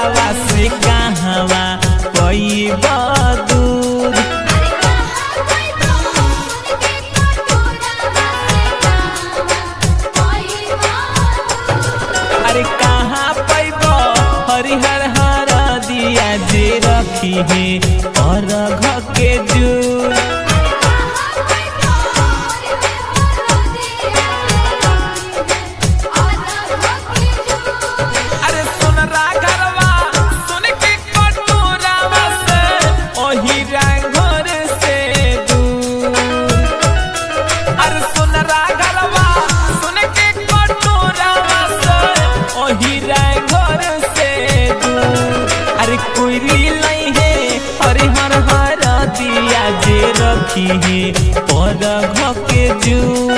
कटोरावा से कहवा पैब दूध। अरे कहाँ पैब हरिहर हरदिया जे रखी है अरघ के जूर। अरे सुनरा घरवा सुन के कटोरावा से ओहिरा घर से दूर। अरे सुनरा घरवा सुन के कटोरावा से ओहिरा घर से दूर। अरे कोइरी लई है हरिहर हरदिया जे रखी है अरघ के जूर।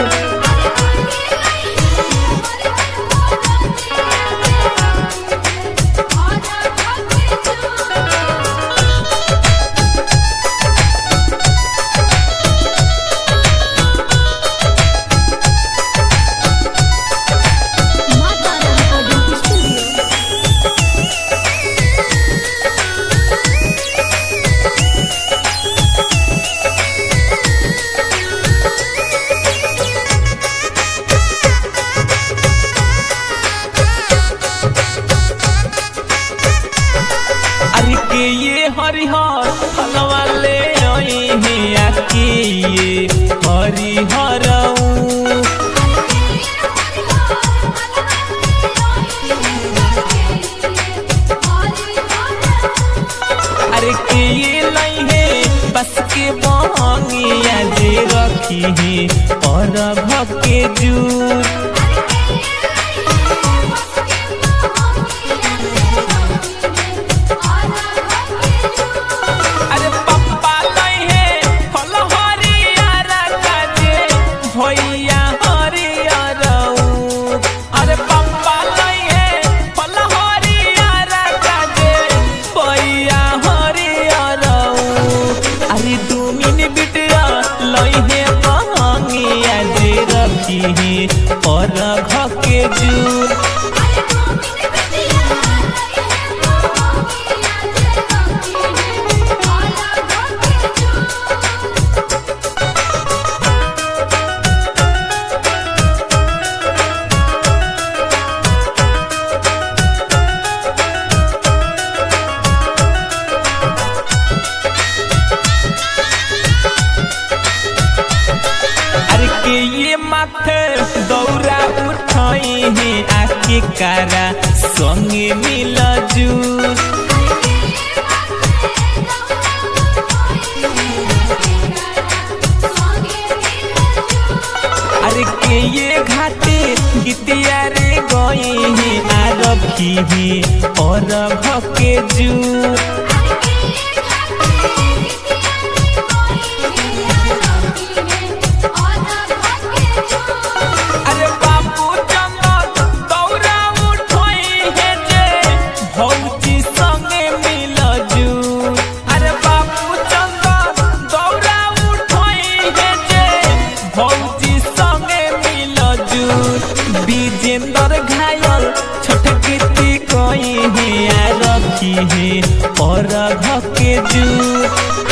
के ये हरिहर फलवा ले आई है आके ये हरिहर। अरे के ये लाई है बस के बहंगिया जे रखी है अरघ के जूर। अरघ के जूर। के ये माथे दौरा उठाई है आके कारा संगे मिल जूर। अरे के ये घाटे गीतिया रे गई है आरखी है अरघ के जूर। विजेंदर घायल छठ गीती कोई है रखी है अरघ के जूर।